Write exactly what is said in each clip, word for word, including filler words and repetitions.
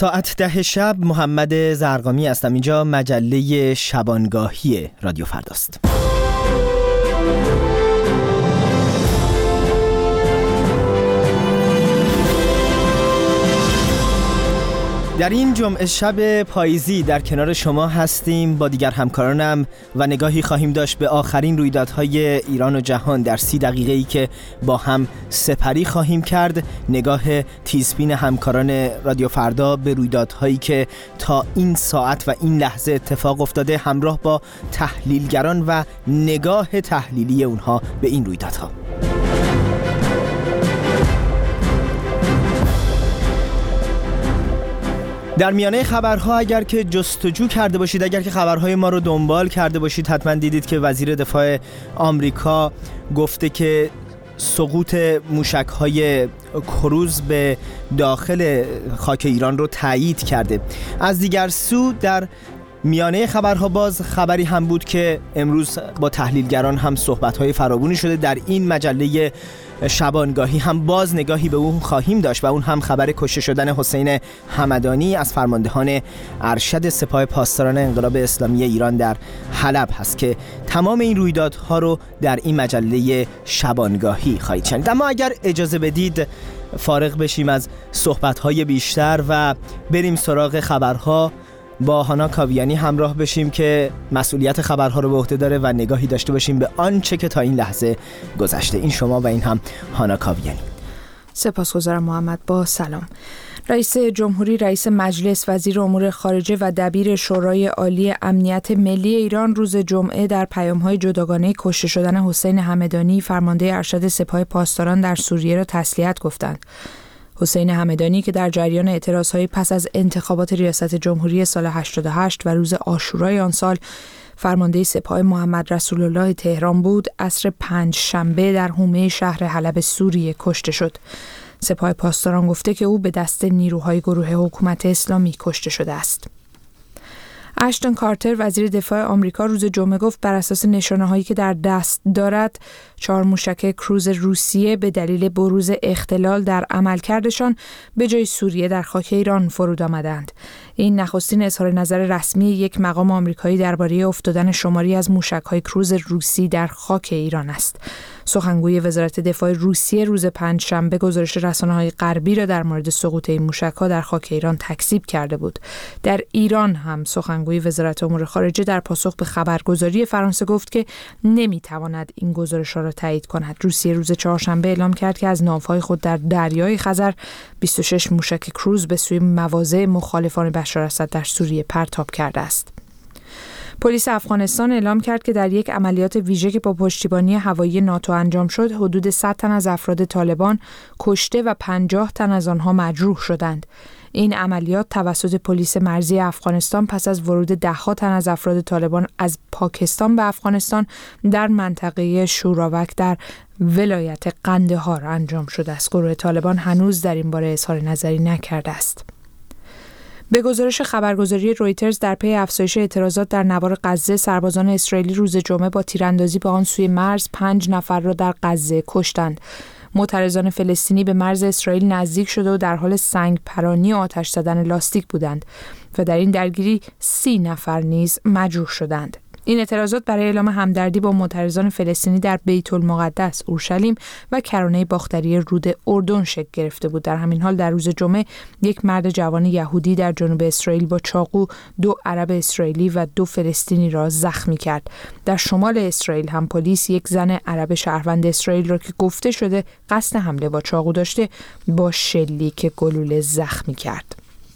ساعت ده شب محمد زرقامی هستم. اینجا مجله شبانگاهی رادیو فرداست. در این جمعه شب پاییزی در کنار شما هستیم با دیگر همکارانم و نگاهی خواهیم داشت به آخرین رویدادهای ایران و جهان در سی دقیقه‌ای که با هم سپری خواهیم کرد. نگاه تیزبین همکاران رادیو فردا به رویدادهایی که تا این ساعت و این لحظه اتفاق افتاده، همراه با تحلیلگران و نگاه تحلیلی اونها به این رویدادها. در میانه خبرها اگر که جستجو کرده باشید، اگر که خبرهای ما رو دنبال کرده باشید، حتما دیدید که وزیر دفاع آمریکا گفته که سقوط موشک‌های کروز به داخل خاک ایران رو تایید کرده. از دیگر سو در میانه خبرها باز خبری هم بود که امروز با تحلیلگران هم صحبت‌های فراوانی شده. در این مجله شبانگاهی هم باز نگاهی به اون خواهیم داشت و اون هم خبر کشته شدن حسین همدانی از فرماندهان ارشد سپاه پاسداران انقلاب اسلامی ایران در حلب هست که تمام این رویدادها رو در این مجله شبانگاهی خواهید شنید. اما اگر اجازه بدید فارغ بشیم از صحبت‌های بیشتر و بریم سراغ خبرها، با هانا کاویانی همراه بشیم که مسئولیت خبرها رو به عهده داره و نگاهی داشته باشیم به آنچه که تا این لحظه گذشته. این شما و این هم هانا کاویانی. سپاسگزارم محمد. با سلام. رئیس جمهوری، رئیس مجلس، وزیر امور خارجه و دبیر شورای عالی امنیت ملی ایران روز جمعه در پیام‌های جداگانه کشته شدن حسین همدانی فرمانده ارشد سپاه پاسداران در سوریه را تسلیت گفتند. حسین همدانی که در جریان اعتراضهای پس از انتخابات ریاست جمهوری سال هشتاد و هشت و روز عاشورای آن سال فرمانده سپاه محمد رسول الله تهران بود، عصر پنج شنبه در حومه شهر حلب سوریه کشته شد. سپاه پاسداران گفته که او به دست نیروهای گروه حکومت اسلامی کشته شده است. اشتون کارتر وزیر دفاع آمریکا روز جمعه گفت بر اساس نشانه‌هایی که در دست دارد چهار موشک کروز روسیه به دلیل بروز اختلال در عملکردشان به جای سوریه در خاک ایران فرود آمدند. این نخستین اظهار نظر رسمی یک مقام آمریکایی درباره افتادن شماری از موشک‌های کروز روسی در خاک ایران است. سخنگوی وزارت دفاع روسیه روز پنجشنبه گزارش رسانه‌های غربی را در مورد سقوط این موشک‌ها در خاک ایران تکذیب کرده بود. در ایران هم سخنگوی وزارت امور خارجه در پاسخ به خبرگزاری فرانسه گفت که نمی‌تواند این گزارش‌ها را تایید کند. روسیه روز چهارشنبه اعلام کرد که از ناوهای خود در دریای خزر بیست و شش موشک کروز به سوی مواضع مخالفان بشار اسد در سوریه پرتاب کرده است. پلیس افغانستان اعلام کرد که در یک عملیات ویژه که با پشتیبانی هوایی ناتو انجام شد، حدود صد تن از افراد طالبان کشته و پنجاه تن از آنها مجروح شدند. این عملیات توسط پلیس مرزی افغانستان پس از ورود ده‌ها تن از افراد طالبان از پاکستان به افغانستان در منطقه شوراوک در ولایت قندهار انجام شده است. گروه طالبان هنوز در این باره اظهار نظری نکرده است. به گزارش خبرگزاری رویترز در پی افزایش اعتراضات در نوار غزه، سربازان اسرائیلی روز جمعه با تیراندازی به آن سوی مرز پنج نفر را در غزه کشتند. معترضان فلسطینی به مرز اسرائیل نزدیک شده و در حال سنگ پرانی و آتش زدن لاستیک بودند و در این درگیری سی نفر نیز مجروح شدند. این اعتراضات برای اعلام همدردی با معترضان فلسطینی در بیت المقدس، اورشلیم و کرانه باختری رود اردن شکل گرفته بود. در همین حال در روز جمعه یک مرد جوان یهودی در جنوب اسرائیل با چاقو دو عرب اسرائیلی و دو فلسطینی را زخمی کرد. در شمال اسرائیل هم پلیس یک زن عرب شهروند اسرائیل را که گفته شده قصد حمله با چاقو داشته با شلیک گلوله زخمی کرد.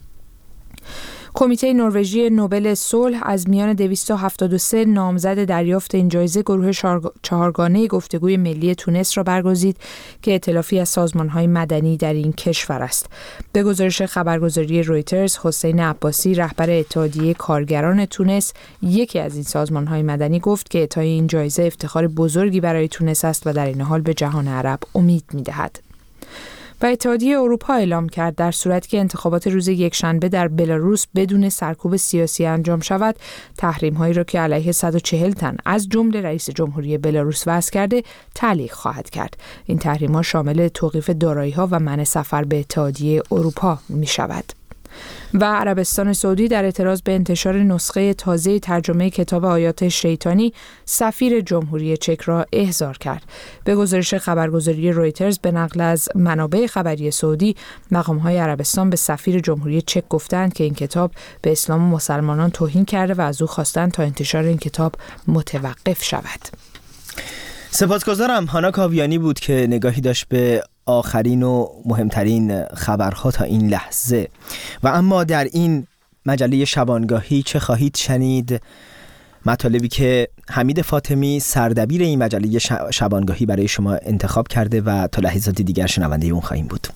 کمیته نروژی نوبل صلح از میان دویست و هفتاد و سه نامزد دریافت این جایزه گروه چهارگانه گفتگوی ملی تونس را برگزید که ائتلافی از سازمان‌های مدنی در این کشور است. به گزارش خبرگزاری رویترز، حسین عباسی رهبر اتحادیه کارگران تونس، یکی از این سازمان‌های مدنی، گفت که اعطای این جایزه افتخار بزرگی برای تونس است و در این حال به جهان عرب امید می‌دهد. و اتحادیه اروپا اعلام کرد در صورتی که انتخابات روز یکشنبه در بلاروس بدون سرکوب سیاسی انجام شود، تحریم‌هایی را که علیه صد و چهل تن از جمله رئیس جمهوری بلاروس وضع کرده تعلیق خواهد کرد. این تحریم‌ها شامل توقیف دارایی‌ها و منع سفر به اتحادیه اروپا می‌شود. و عربستان سعودی در اعتراض به انتشار نسخه تازه ترجمه کتاب آیات شیطانی سفیر جمهوری چک را احضار کرد. به گزارش خبرگزاری رویترز به نقل از منابع خبری سعودی، مقام‌های عربستان به سفیر جمهوری چک گفتند که این کتاب به اسلام و مسلمانان توهین کرده و از او خواستند تا انتشار این کتاب متوقف شود. سپاسگزارم. هانا کاویانی بود که نگاهی داشت به آخرین و مهمترین خبرها تا این لحظه. و اما در این مجله شبانگاهی چه خواهید شنید؟ مطالبی که حمید فاطمی سردبیر این مجله شبانگاهی برای شما انتخاب کرده و تا لحظات دیگر شنونده اون خواهیم بود.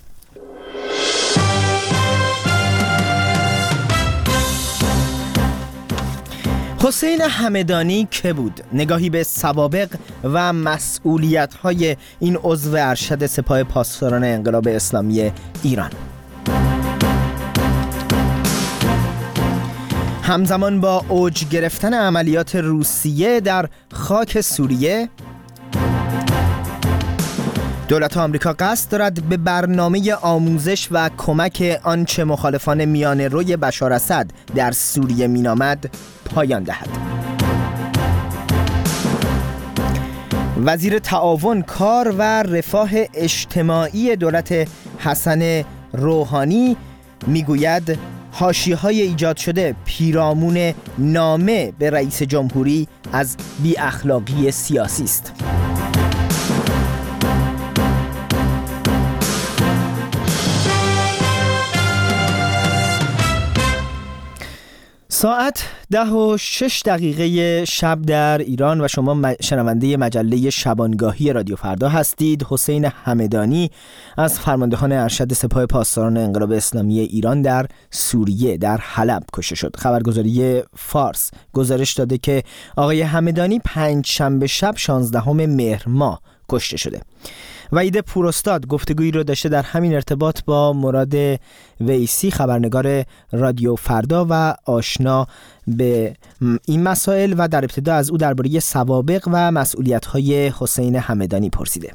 حسین همدانی که بود؟ نگاهی به سوابق و مسئولیت‌های این عضو ارشد سپاه پاسداران انقلاب اسلامی ایران. همزمان با اوج گرفتن عملیات روسیه در خاک سوریه، دولت آمریکا قصد دارد به برنامه آموزش و کمک آنچه مخالفان میانه روی بشار اسد در سوریه مینامد پایان دهد. وزیر تعاون، کار و رفاه اجتماعی دولت حسن روحانی میگوید حاشیه‌های ایجاد شده پیرامون نامه به رئیس جمهوری از بی اخلاقی سیاسی است. ساعت ده و شش دقیقه شب در ایران و شما شنونده مجله شبانگاهی رادیو فردا هستید. حسین همدانی از فرماندهان ارشد سپاه پاسداران انقلاب اسلامی ایران در سوریه در حلب کشته شد. خبرگزاری فارس گزارش داده که آقای همدانی پنج شنبه شب شانزدهم مهر ماه کشته شده. وحید پوراستاد گفتگویی رو داشته در همین ارتباط با مراد ویسی، خبرنگار رادیو فردا و آشنا به این مسائل، و در ابتدا از او درباره سوابق و مسئولیت‌های حسین همدانی پرسیده.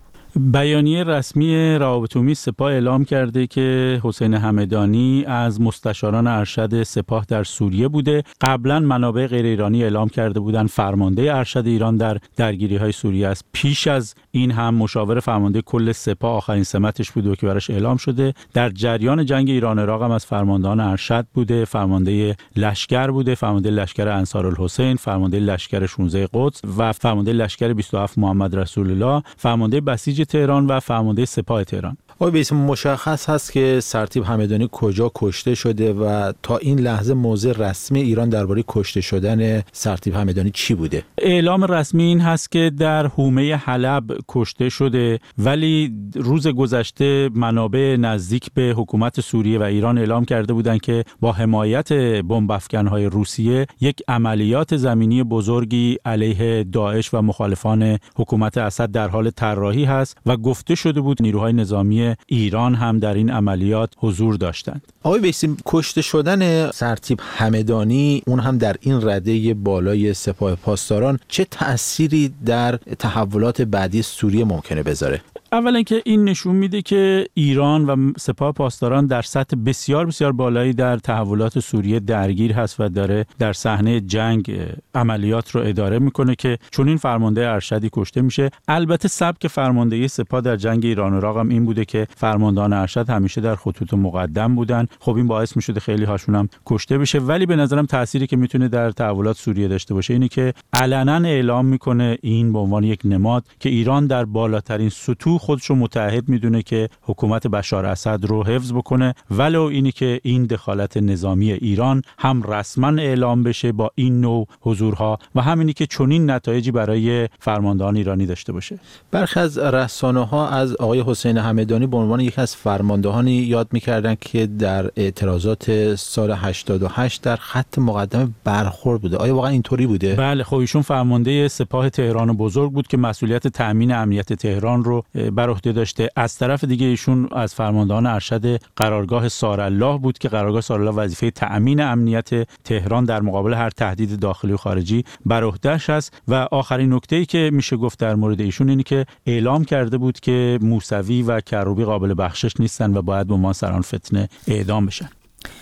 بیانیه رسمی روابط عمومی سپاه اعلام کرده که حسین همدانی از مستشاران ارشد سپاه در سوریه بوده. قبلا منابع غیر ایرانی اعلام کرده بودند فرمانده ارشد ایران در درگیری‌های سوریه است. پیش از این هم مشاور فرمانده کل سپاه آخرین سمتش بوده که براش اعلام شده. در جریان جنگ ایران عراق هم از فرماندهان ارشد بوده، فرمانده لشکر بوده، فرمانده لشکر انصارالحسین، فرمانده لشکر شانزده قدس و فرمانده لشکر بیست و هفت محمد رسول الله، فرمانده بسیج تهران و فرمانده سپاه تهران. آقای بیسی، مشخص هست که سرتیپ همدانی کجا کشته شده و تا این لحظه موضع رسمی ایران درباره کشته شدن سرتیپ همدانی چی بوده؟ اعلام رسمی این هست که در حومه حلب کشته شده، ولی روز گذشته منابع نزدیک به حکومت سوریه و ایران اعلام کرده بودند که با حمایت بمب افکن‌های روسیه یک عملیات زمینی بزرگی علیه داعش و مخالفان حکومت اسد در حال طراحی هست و گفته شده بود نیروهای نظامی ایران هم در این عملیات حضور داشتند. آقای بیسی، کشته شدن سرتیپ همدانی، اون هم در این رده بالای سپاه پاسداران، چه تأثیری در تحولات بعدی سوریه ممکنه بذاره؟ اولا که این نشون میده که ایران و سپاه پاسداران در سطح بسیار بسیار بالایی در تحولات سوریه درگیر هست و داره در صحنه جنگ عملیات رو اداره میکنه که چون این فرمانده ارشدی کشته میشه. البته سبک فرماندهی سپاه در جنگ ایران و عراق هم این بوده که فرماندهان ارشد همیشه در خطوط مقدم بودن. خب این باعث میشده خیلی هاشون هم کشته بشه، ولی به نظرم تأثیری که میتونه در تحولات سوریه داشته باشه اینه که علنا اعلام میکنه این به عنوان یک نماد که ایران در بالاترین سطوح خودش رو متعهد میدونه که حکومت بشار اسد رو حفظ بکنه، ولو اینی که این دخالت نظامی ایران هم رسما اعلام بشه با این نوع حضورها و همینی که چنین نتایجی برای فرماندهان ایرانی داشته باشه. برخی از رسانه‌ها از آقای حسین همدانی به عنوان یکی از فرماندهانی یاد می‌کردن که در اعتراضات سال هشتاد و هشت در خط مقدم برخورد بوده. آیا واقعا اینطوری بوده؟ بله، خب ایشون فرمانده سپاه تهران بزرگ بود که مسئولیت تامین امنیت تهران رو بر عهده داشته. از طرف دیگه ایشون از فرماندهان ارشد قرارگاه سارالله بود که قرارگاه سارالله وظیفه تامین امنیت تهران در مقابل هر تهدید داخلی و خارجی بر عهده‌اش است. و آخرین نکته‌ای که میشه گفت در مورد ایشون اینه که اعلام کرده بود که موسوی و کروبی قابل بخشش نیستن و باید به عنوان سران فتنه اعدام بشن.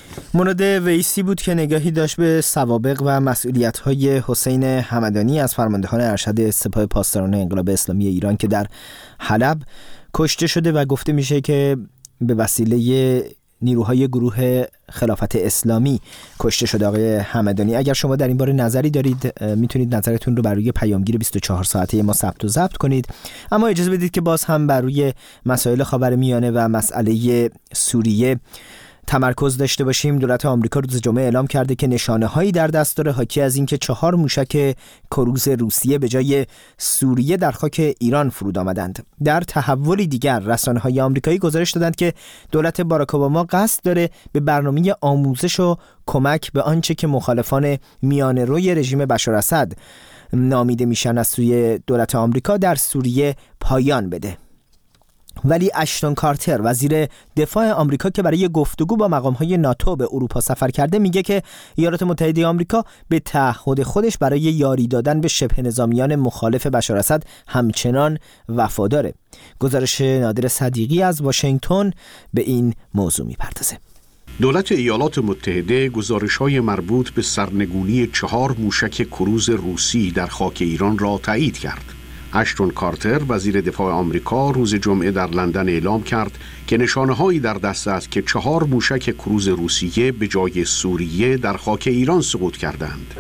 مناد ویسی بود که نگاهی داشت به سوابق و مسئولیت‌های حسین همدانی از فرماندهان ارشد سپاه پاسداران انقلاب اسلامی ایران که در حلب کشته شده و گفته میشه که به وسیله نیروهای گروه خلافت اسلامی کشته شده آقای همدانی. اگر شما در این باره نظری دارید میتونید نظرتون رو بر روی پیامگیر بیست و چهار ساعته ما ثبت و ضبط کنید، اما اجازه بدید که باز هم بر روی مسائل خاورمیانه و مسئله سوریه تمرکز داشته باشیم. دولت آمریکا روز جمعه اعلام کرده که نشانه‌هایی در دست داره حاکی از اینکه چهار موشک کروز روسیه به جای سوریه در خاک ایران فرود آمدند. در تحولی دیگر رسانه‌های آمریکایی گزارش دادند که دولت باراک اوباما قصد داره به برنامه آموزش و کمک به آنچه که مخالفان میانه‌روی رژیم بشار اسد نامیده میشن از سوی دولت آمریکا در سوریه پایان بده. ولی اشتون کارتر وزیر دفاع آمریکا که برای گفتگو با مقام‌های ناتو به اروپا سفر کرده میگه که ایالات متحده آمریکا به تعهد خودش برای یاری دادن به شبه نظامیان مخالف بشار اسد همچنان وفاداره. گزارش نادر صدیقی از واشنگتن به این موضوع میپردازه. دولت ایالات متحده گزارش‌های مربوط به سرنگونی چهار موشک کروز روسی در خاک ایران را تایید کرد. اشتون کارتر وزیر دفاع آمریکا روز جمعه در لندن اعلام کرد که نشانه‌هایی در دست است که چهار موشک کروز روسیه به جای سوریه در خاک ایران سقوط کردند.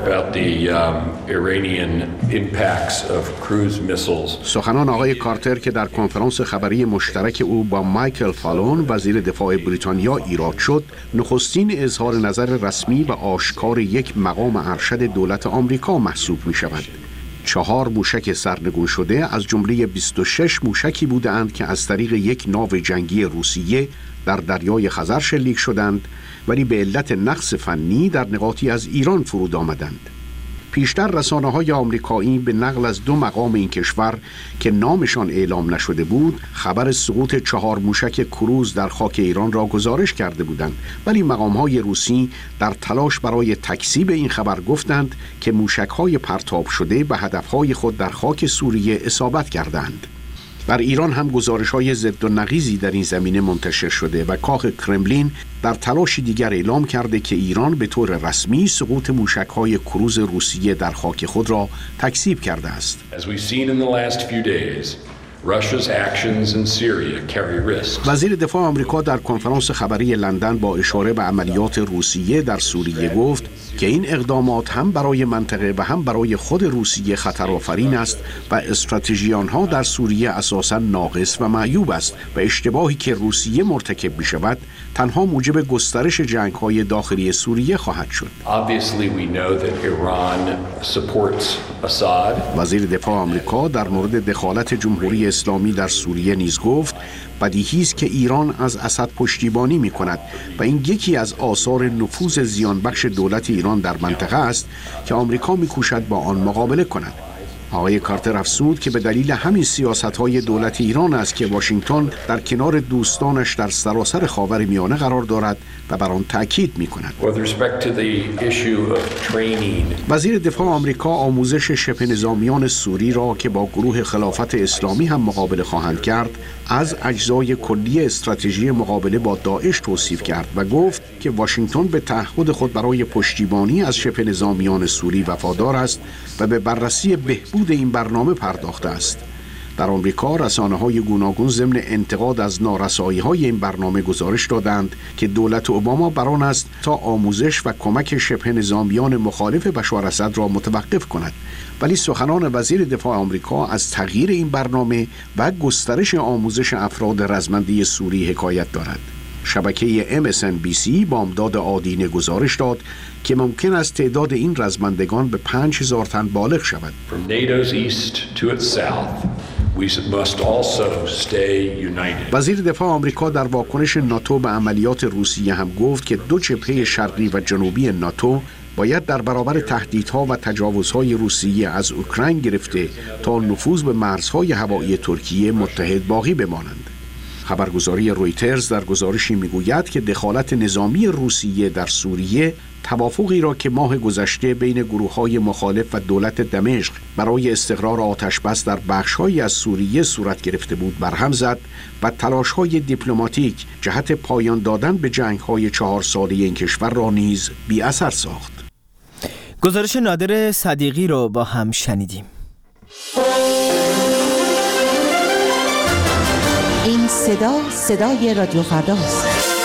سخنان آقای کارتر که در کنفرانس خبری مشترک او با مایکل فالون وزیر دفاع بریتانیا ایراد شد، نخستین اظهار نظر رسمی و آشکار یک مقام ارشد دولت آمریکا محسوب می‌شود. چهار موشک سرنگون شده از جمله بیست و شش موشکی بودند که از طریق یک ناو جنگی روسیه در دریای خزر شلیک شدند ولی به علت نقص فنی در نقاطی از ایران فرود آمدند. پیشتر رسانه‌های آمریکایی به نقل از دو مقام این کشور که نامشان اعلام نشده بود خبر سقوط چهار موشک کروز در خاک ایران را گزارش کرده بودند، ولی مقام‌های روسی در تلاش برای تکذیب این خبر گفتند که موشک‌های پرتاب شده به هدف‌های خود در خاک سوریه اصابت کردند. بر ایران هم گزارش‌های ضد و نقیضی در این زمینه منتشر شده و کاخ کرملین در تلاشی دیگر اعلام کرده که ایران به طور رسمی سقوط موشک‌های کروز روسیه در خاک خود را تکذیب کرده است. وزیر دفاع آمریکا در کنفرانس خبری لندن با اشاره به عملیات روسیه در سوریه گفت که این اقدامات هم برای منطقه و هم برای خود روسیه خطرآفرین است و استراتژی آنها در سوریه اساساً ناقص و معیوب است و اشتباهی که روسیه مرتکب می شود تنها موجب گسترش جنگ‌های داخلی سوریه خواهد شد. وزیر دفاع آمریکا در مورد دخالت جمهوری اسلامی در سوریه نیز گفت بدیهی است که ایران از اسد پشتیبانی می کند و این یکی از آثار نفوذ زیانبخش دولت ایران در منطقه است که آمریکا می کوشد با آن مقابله کند. آقای کارتر افزود که به دلیل همین سیاست‌های دولت ایران است که واشنگتن در کنار دوستانش در سراسر خاورمیانه قرار دارد و بر آن تاکید می‌کند. وزیر دفاع آمریکا آموزش شبه نظامیان سوری را که با گروه خلافت اسلامی هم مقابله خواهند کرد از اجزای کلی استراتژی مقابله با داعش توصیف کرد و گفت که واشنگتن به تعهد خود برای پشتیبانی از شبه نظامیان سوری وفادار است و به بررسی بهبود این برنامه پرداخته است. در آمریکا رسانه‌های گوناگون ضمن انتقاد از نارسایی‌های این برنامه گزارش دادند که دولت اوباما بر آن است تا آموزش و کمک شبه نظامیان مخالف بشار اسد را متوقف کند، ولی سخنان وزیر دفاع آمریکا از تغییر این برنامه و گسترش آموزش افراد رزمنده سوری حکایت دارد. شبکه ام اس ان بی سی بامداد آدینه گزارش داد که ممکن است تعداد این رزمندگان به پنج هزار تن بالغ شود. وزیر دفاع آمریکا در واکنش ناتو به عملیات روسیه هم گفت که دو جبهه شرقی و جنوبی ناتو باید در برابر تهدیدها و تجاوزهای روسیه از اوکراین گرفته تا نفوذ به مرزهای هوایی ترکیه متحد باقی بمانند. خبرگزاری رویترز در گزارشی میگوید که دخالت نظامی روسیه در سوریه توافقی را که ماه گذشته بین گروه‌های مخالف و دولت دمشق برای استقرار آتش‌بس در بخش‌هایی از سوریه صورت گرفته بود برهم زد و تلاش‌های دیپلماتیک جهت پایان دادن به جنگ‌های چهار ساله این کشور را نیز بی‌اثر ساخت. گزارش نادر صدیقی رو با هم شنیدیم. این صدا صدای رادیو فرداست.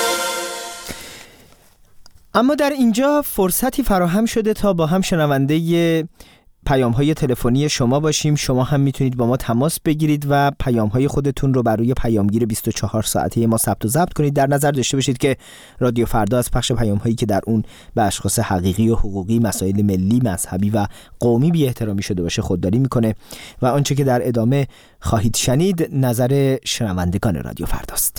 اما در اینجا فرصتی فراهم شده تا با هم شنونده پیام‌های تلفنی شما باشیم. شما هم میتونید با ما تماس بگیرید و پیام‌های خودتون رو بر روی پیامگیر بیست و چهار ساعته ما ثبت و ضبط کنید. در نظر داشته باشید که رادیو فردا از پخش پیام‌هایی که در اون به اشخاص حقیقی و حقوقی، مسائل ملی، مذهبی و قومی بی‌احترامی شده باشه خودداری میکنه و آنچه که در ادامه خواهید شنید نظر شنوندگان رادیو فرداست.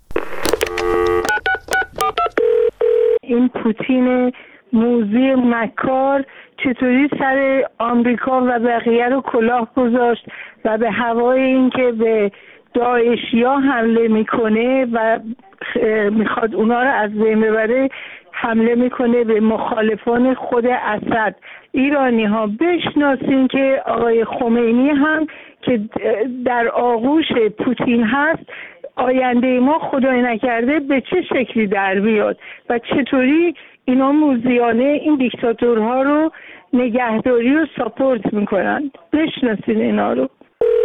این پوتین موذی مکار چطوری سر آمریکا و بقیه رو کلاه گذاشت و به هوای اینکه به داعشیا حمله میکنه و میخواد اونا رو از بین ببره حمله میکنه به مخالفان خود اسد. ایرانی ها بشناسین که آقای خمینی هم که در آغوش پوتین هست آینده ما خدای نکرده به چه شکلی در بیاد و چطوری اینا موذیانه این دیکتاتورها رو نگهداری و ساپورت میکنن. بشناسین اینا رو.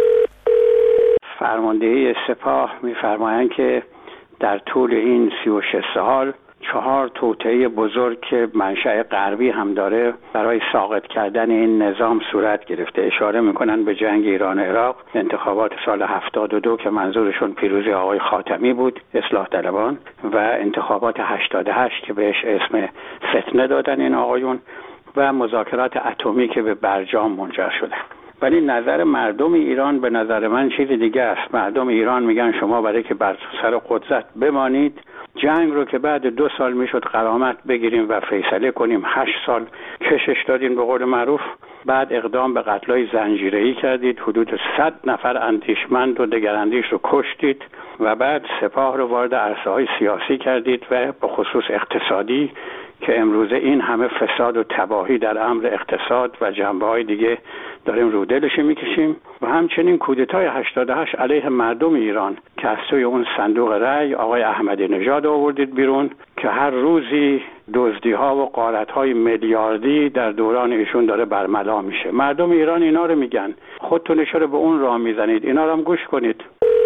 فرماندهی سپاه میفرمایند که در طول این سی و شش سال چهار توطئه بزرگ که منشأ غربی هم داره برای ساقط کردن این نظام صورت گرفته. اشاره میکنن به جنگ ایران و عراق، انتخابات سال هفتاد و دو که منظورشون پیروزی آقای خاتمی بود، اصلاح طلبان، و انتخابات هشتاد و هشت که بهش اسم فتنه دادن این آقایون، و مذاکرات اتمی که به برجام منجر شده. ولی نظر مردم ایران به نظر من چیز دیگه است. مردم ایران میگن شما برای که بر سر قدرت بمانید، جنگ رو که بعد دو سال میشد غرامت بگیریم و فیصله کنیم، هشت سال کشش دادین به قول معروف. بعد اقدام به قتل‌های زنجیره‌ای کردید، حدود صد نفر اندیشمند و دگراندیش رو کشتید و بعد سپاه رو وارد عرصه‌های سیاسی کردید و به خصوص اقتصادی که امروزه این همه فساد و تباهی در امر اقتصاد و جنبه‌های دیگه داریم رو دلش میکشیم. و همچنین کودتای هشتاد و هشت علیه مردم ایران که از توی اون صندوق رأی آقای احمدی نژاد آوردید بیرون که هر روزی دزدی‌ها و غارت‌های میلیاردی در دوران ایشون داره برملا میشه. مردم ایران اینا رو میگن، خودتون چرا به اون راه میزنید؟ اینا رو هم گوش کنید.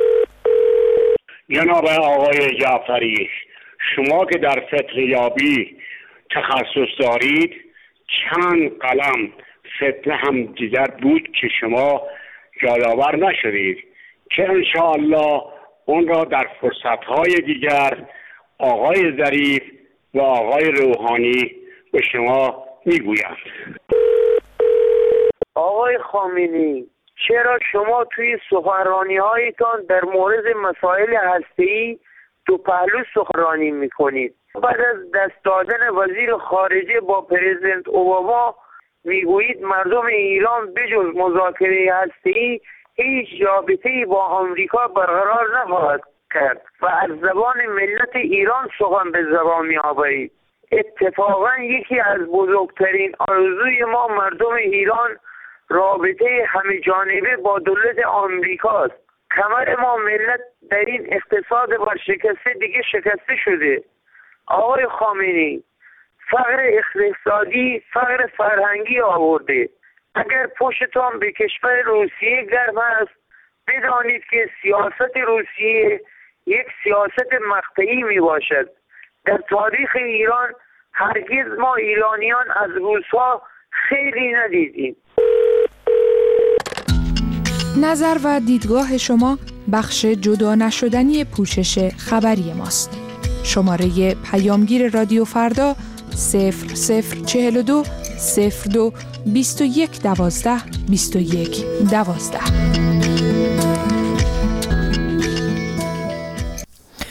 جناب آقای جعفری، شما که در فتنه‌یابی تخصص دارید، چند قلم فتنه هم دیگر بود که شما یادآور نشدید که انشاءالله اون را در فرصتهای دیگر آقای ظریف و آقای روحانی به شما میگویند. آقای خامنه‌ای، چرا شما توی سخنرانی هایتان در مورد مسائل هسته‌ای دو پهلو سخنرانی میکنید؟ بعد از دست دادن وزیر خارجه با پرزیدنت اوباما میگویید مردم ایران بجز مذاکره هسته‌ای هیچ رابطه‌ای با آمریکا برقرار نخواهد کرد و از زبان ملت ایران سخن به زبان می‌آورید. اتفاقا یکی از بزرگترین آرزوی ما مردم ایران رابطه همه جانبه با دولت آمریکاست. کمر ما ملت در این اقتصاد ورشکسته دیگه شکسته شده. آقای خامنه‌ای، فقر اقتصادی فقر فرهنگی آورده. اگر پشتان به کشور روسیه گرم است، بدانید که سیاست روسیه یک سیاست مقطعی می باشد. در تاریخ ایران هرگز ما ایرانیان از روس‌ها خیلی ندیدیم. نظر و دیدگاه شما بخش جدا نشدنی پوشش خبری ماست. شماره پیامگیر رادیو فردا صفر صفر چهل و دو صفر دو بیست و یک دوازده بیست و یک دوازده.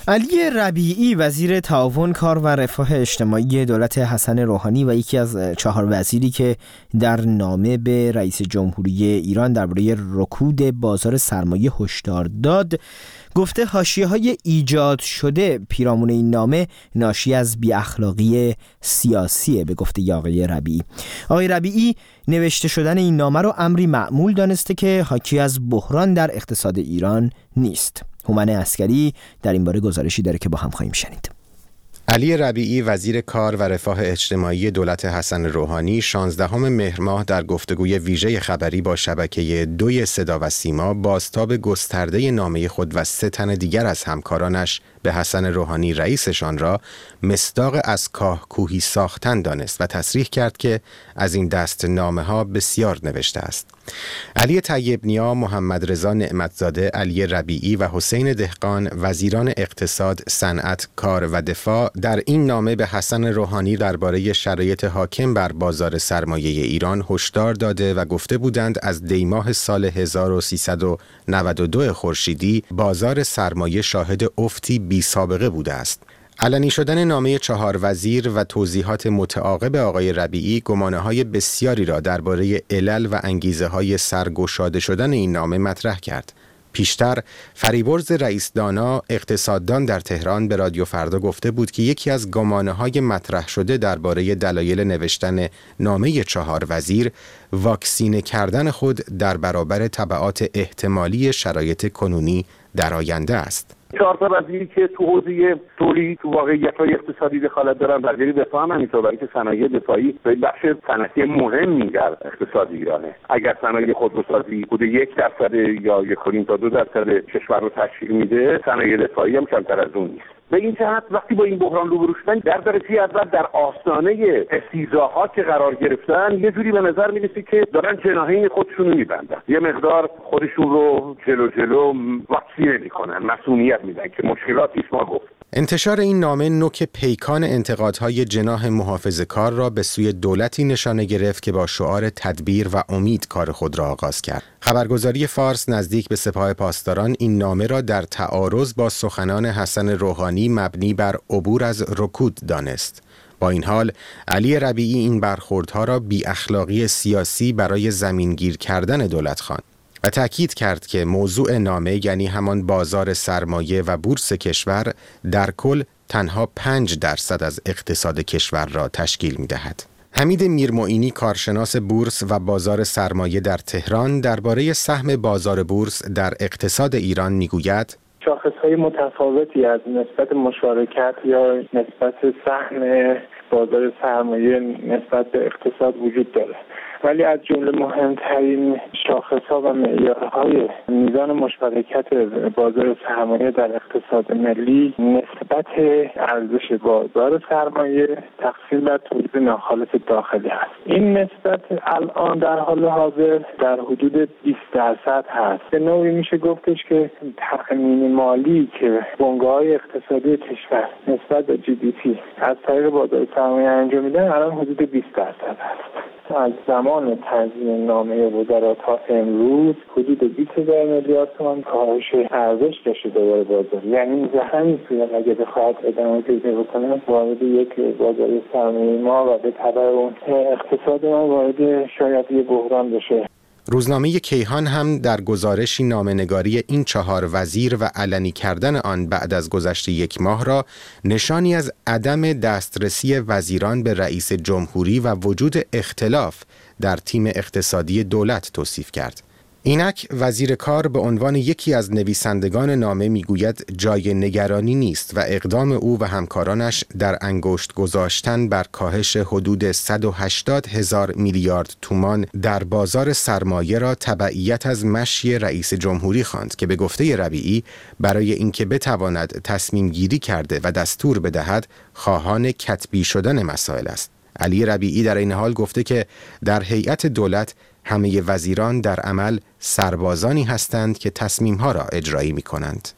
علی ربیعی وزیر تعاون کار و رفاه اجتماعی دولت حسن روحانی و یکی از چهار وزیری که در نامه به رئیس جمهوری ایران درباره رکود بازار سرمایه هشدار داد، گفته حاشیه‌های ایجاد شده پیرامون این نامه ناشی از بی‌اخلاقی سیاسیه. به گفته آقای ربیعی، آقای ربیعی نوشته شدن این نامه رو امری معمول دانسته که حاکی از بحران در اقتصاد ایران نیست. هومن عسکری در این باره گزارشی داره که با هم خواهیم شنید. علی ربیعی وزیر کار و رفاه اجتماعی دولت حسن روحانی شانزدهم مهر ماه در گفتگوی ویژه خبری با شبکه دوی صدا و سیما بازتاب گسترده نامه خود و سه تن دیگر از همکارانش به حسن روحانی رئیسشان را مصداق از کاه کوهی ساختن دانست و تصریح کرد که از این دست نامه ها بسیار نوشته است. علی طیب نیا، محمد رضا نعمتزاده، علی ربیعی و حسین دهقان وزیران اقتصاد، صنعت، کار و دفاع در این نامه به حسن روحانی درباره شرایط حاکم بر بازار سرمایه ایران هشدار داده و گفته بودند از دیماه سال هزار و سیصد و نود و دو خورشیدی بازار سرمایه شاهد افتی بی سابقه بوده است. علنی شدن نامه چهار وزیر و توضیحات متعاقب آقای ربیعی گمانه‌های بسیاری را درباره علل و انگیزه‌های سرگشاده شدن این نامه مطرح کرد. پیشتر فریبرز رئیس دانا اقتصاددان در تهران به رادیو فردا گفته بود که یکی از گمانه‌های مطرح شده درباره دلایل نوشتن نامه چهار وزیر واکسینه کردن خود در برابر تبعات احتمالی شرایط کنونی در آینده است. چهار تا وزیری که تو حوزه تولید تو واقعیت‌های اقتصادی دخالت دارن، وزیر دفاع هم همینطور، برای که صنایع دفاعی به بخش صنعتی مهمی در اقتصاد ایرانه. اگر صنایع خودروسازی بوده یک درصد یا یک و نیم تا دو درصد کشور رو تشکیل میده، صنایع دفاعی هم کمتر از اون نیست. به این جهت وقتی با این بحران روبرو شدن در درجه اول در آستانه استیضاح‌ها که قرار گرفتن، یه جوری به نظر میرسه که دارن جناحین خودشون رو میبندن، یه مقدار خودشون رو جلو جلو واکسینه میکنن، مسئولیت میدن که مشکلاتی ما گفت. انتشار این نامه نوک پیکان انتقادهای جناح محافظه‌کار را به سوی دولتی نشانه گرفت که با شعار تدبیر و امید کار خود را آغاز کرد. خبرگزاری فارس نزدیک به سپاه پاسداران این نامه را در تعارض با سخنان حسن روحانی مبنی بر عبور از رکود دانست. با این حال علی ربیعی این برخوردها را بی اخلاقی سیاسی برای زمینگیر کردن دولت خواند و تأکید کرد که موضوع نامه یعنی همان بازار سرمایه و بورس کشور در کل تنها پنج درصد از اقتصاد کشور را تشکیل می دهد. حمید میرمعینی کارشناس بورس و بازار سرمایه در تهران درباره سهم بازار بورس در اقتصاد ایران می گوید شاخص‌های متفاوتی از نسبت مشارکت یا نسبت سهم بازار سرمایه نسبت به اقتصاد وجود داره، ولی از جمله مهمترین شاخص‌ها و معیارهای میزان مشارکت بازار سرمایه در اقتصاد ملی نسبت ارزش بازار سرمایه تقسیم بر تولید ناخالص داخلی هست. این نسبت الان در حال حاضر در حدود بیست درصد هست. به نوعی میشه گفتش که تأمین مالی که بنگاه‌های اقتصادی کشور نسبت به جی دی پی از طریق بازار سرمایه انجام میدن الان حدود بیست درصد هست. از زمان تنظیم نامه وزرا تا امروز حدود بیست هزار میلیارد تومان کاهش ارزش داشته دوباره بازار، یعنی همین صورت اگه بخواد ادامه پیدا بکنه وارد یک بازار سرمایه ما و به تبع اون اقتصاد ما وارد شاید یه بحران بشه. روزنامه کیهان هم در گزارشی نامه‌نگاری این چهار وزیر و علنی کردن آن بعد از گذشت یک ماه را نشانی از عدم دسترسی وزیران به رئیس جمهوری و وجود اختلاف در تیم اقتصادی دولت توصیف کرد. اینک وزیر کار به عنوان یکی از نویسندگان نامه میگوید جای نگرانی نیست و اقدام او و همکارانش در انگشت گذاشتن بر کاهش حدود صد و هشتاد هزار میلیارد تومان در بازار سرمایه را تبعیت از مشی رئیس جمهوری خواند که به گفته ربیعی برای اینکه بتواند تصمیم گیری کرده و دستور بدهد خواهان کتبی شدن مسائل است. علی ربیعی در این حال گفته که در هیئت دولت همه وزیران در عمل سربازانی هستند که تصمیم‌ها را اجرایی می‌کنند.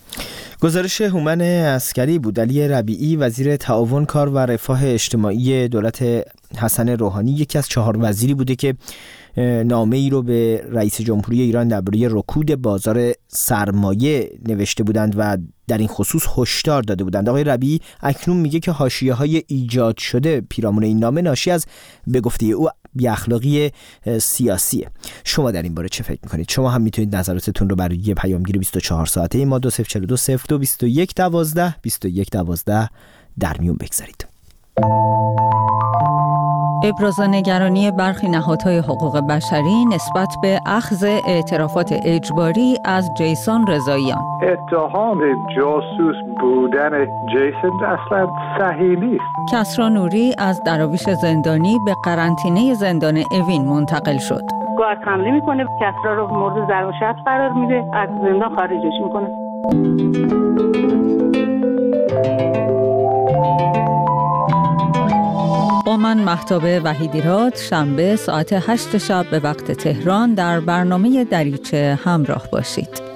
گزارش هومن عسکری بود. علی ربیعی وزیر تعاون کار و رفاه اجتماعی دولت حسن روحانی یکی از چهار وزیری بوده که نامه ای رو به رئیس جمهوری ایران درباره رکود بازار سرمایه نوشته بودند و در این خصوص هشدار داده بودند. آقای ربیعی اکنون میگه که حاشیه‌های ایجاد شده پیرامون این نامه ناشی از به گفته او بی اخلاقی سیاسیه. شما در این باره چه فکر میکنید؟ شما هم میتونید نظراتتون رو برای پیامگیر بیست و چهار ساعته ما دو صفر چهار دو صفر دو بیست و یک دوازده بیست و یک دوازده در میون بگذارید. ابراز نگرانی برخی نهادهای حقوق بشری نسبت به اخذ اعترافات اجباری از جیسون رضاییان. اتهام جاسوس بودن جیسون اصلا صحیح نیست. کسری نوری از دراویش زندانی به قرنطینه زندان اوین منتقل شد. گارد حمله میکنه، کسری رو مورد ضرب و شتم قرار میده، از زندان خارجش میکنه. با من مهتاب وحیدیراد شنبه ساعت هشت شب به وقت تهران در برنامه دریچه همراه باشید.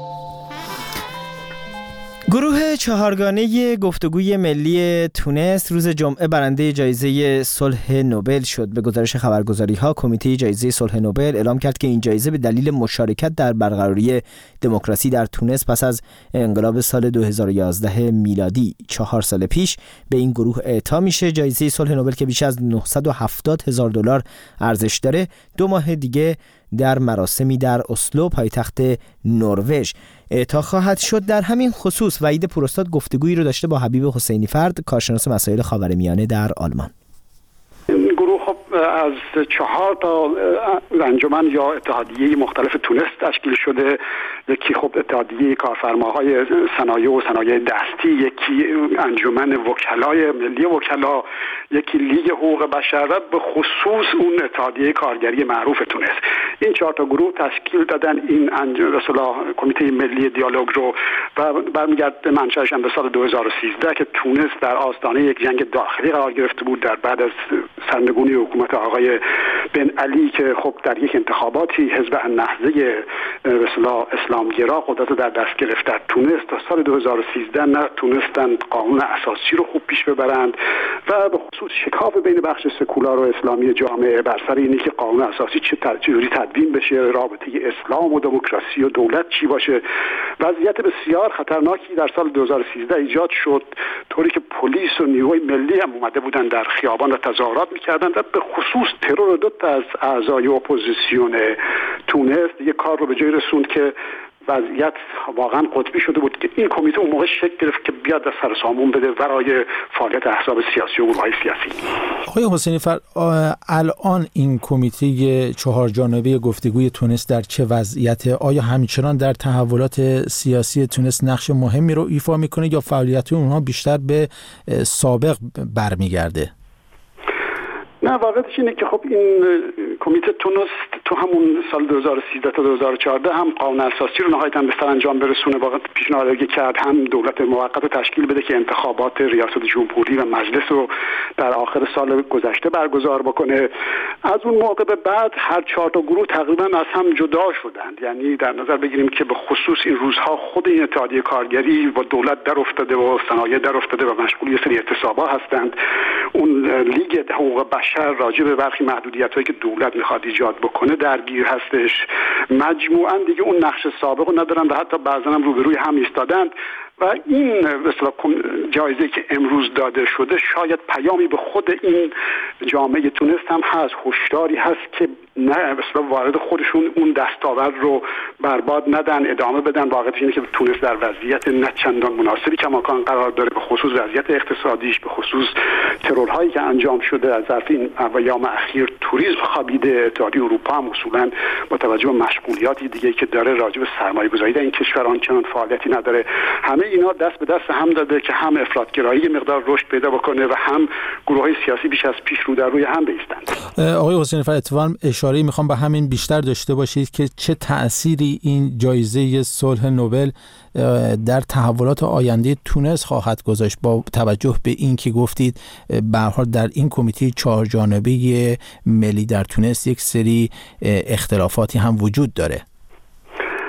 گروه چهارگانه گفتگوی ملی تونس روز جمعه برنده جایزه صلح نوبل شد. به گزارش خبرگزاری‌ها کمیته جایزه صلح نوبل اعلام کرد که این جایزه به دلیل مشارکت در برقراری دموکراسی در تونس پس از انقلاب سال دو هزار و یازده میلادی چهار سال پیش به این گروه اعطا میشه. جایزه صلح نوبل که بیش از نهصد و هفتاد هزار دلار ارزش داره دو ماه دیگه در مراسمی در اسلو پایتخت نروژ اعطا خواهد شد. در همین خصوص وحید پوراستاد گفتگویی رو داشته با حبیب حسینی فرد، کارشناس مسائل خاورمیانه در آلمان. این گروه خب از چهار تا انجمن یا اتحادیه مختلف تونس تشکیل شده. یکی خب اتحادیه کارفرماهای صنایع و صنایع دستی، یکی انجمن وکلای ملی وکلا، یکی لیگ حقوق بشر و به خصوص اون اتحادیه کارگری معروف تونس. این چهار تا گروه تشکیل دادن این اصلا کمیته ملی دیالوگ رو و برمیگرده منشأش به سال دو هزار و سیزده که تونس در آستانه یک جنگ داخلی قرار گرفته بود در بعد از سرنگونی حکومت آقای بن علی که خب در یک انتخاباتی حزب النهضه اصلا اسلامگرا قدرت در دست گرفت در تونس. تا سال دو هزار و سیزده نه تونستند قانون اساسی رو خوب پیش ببرند و به خصوص شکاف بین بخش سکولار و اسلامی جامعه بر سر اینه که قانون اساسی چه تجوری تدوین بشه، رابطه اسلام و دموکراسی و دولت چی باشه. وضعیت بسیار خطرناکی در سال دو هزار و سیزده ایجاد شد، طوری که پلیس و نیروی ملی هم اومده بودن در خیابان و تظاهرات می‌کردند و به خصوص ترور دو تا از اعضای اپوزیسیون تونس دیگه کار رو به جای رسوند که وضعیت واقعا قطبی شده بود که این کمیته اون موقع شکل گرفت که بیاد از سر سامون بده برای فعالیت احزاب سیاسی و گروه‌های سیاسی. آقای حسینی فر الان این کمیته چهار جانبه گفتگوی تونس در چه وضعیته؟ آیا همچنان در تحولات سیاسی تونس نقش مهمی رو ایفا میکنه یا فعالیت اونها بیشتر به سابق برمیگرده؟ نه، واقعیتش اینه که خب این کمیته تونس تو همون سال دو هزار و سیزده تا دو هزار و چهارده هم قانون اساسی رو نهایتاً به سرانجام برسونه، واقعا پیشنهاد کرد هم دولت موقت رو تشکیل بده که انتخابات ریاست جمهوری و مجلس رو در آخر سال گذشته برگزار بکنه. از اون موقع به بعد هر چهار تا گروه تقریبا از هم جدا شدند. یعنی در نظر بگیریم که به خصوص این روزها خود این اتحادیه کارگری و دولت در افتاده و صنایع در افتاده و مشغول یه سری اعتصابات هستند. اون لیگ حقوق بشر راجع به برخی محدودیت‌هایی که دولت می‌خواد ایجاد بکنه درگیر هستش. مجموعاً دیگه اون نقش سابق رو ندارن و حتی بعضا هم روبروی هم ایستادند و این به اصطلاح جایزه‌ای که امروز داده شده شاید پیامی به خود این جامعه تونس هم هست، هشداری هست که نه به اصطلاح وارد خودشون اون دستاورد رو برباد ندن، ادامه بدن. واقعیت اینه که تونس در وضعیت نه چندان مناسبی کماکان قرار داره، به خصوص وضعیت اقتصادیش، به خصوص ترورهایی که انجام شده از ظرف این ایام اخیر. توریسم خوابیده، اتحادیه اروپا هم اصولاً با توجه به مشغولیاتی دیگه که داره راجع به سرمایه‌گذاری در این کشور آنچنان فعالیتی نداره. همه اینا دست به دست هم داده که هم افراطگرایی مقدار رشد پیدا بکنه و هم گروه‌های سیاسی بیش از پیش رو در روی هم بایستند. آقای حسینی فر اتفاقاً اشاره میخوام به همین بیشتر داشته باشید که چه تأثیری این جایزه صلح نوبل در تحولات آینده تونس خواهد گذاشت با توجه به این که گفتید به هر حال در این کمیته چهار جانبه ملی در تونس یک سری اختلافاتی هم وجود داره.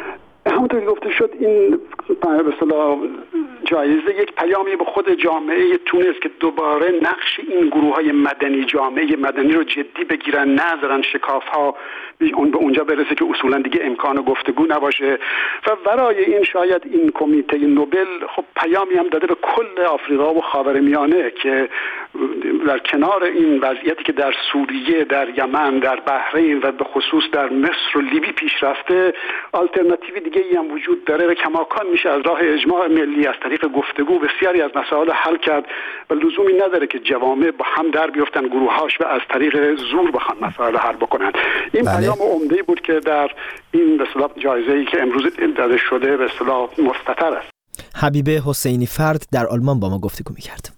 همونطور که گفته شد این به اصطلاح جایزه یک پیامی به خود جامعه تونس که دوباره نقش این گروه های مدنی، جامعه مدنی رو جدی بگیرن، نذارن شکاف ها اون به اونجا برسه که اصولا دیگه امکان گفتگو نباشه. و برای این شاید این کمیته نوبل خب پیامی هم داده به کل آفریقا و خاورمیانه که در کنار این وضعیتی که در سوریه، در یمن، در بحرین و به خصوص در مصر و لیبی پیش رفته، آلترناتیو دیگه ای هم وجود داره و کماکان میشه از راه اجماع ملی از طریق گفتگو بسیاری از مسائل حل کرد و لزومی نداره که جوامع با هم در بیفتن گروهاش و از طریق زور بخوان مسائل حل بکنن. این بله. پیام عمده‌ای بود که در این به اصطلاح جایزه‌ای که امروز داده شده به اصطلاح مستتر است. حبیبه حسینی فرد در آلمان با ما گفتگو می‌کرد.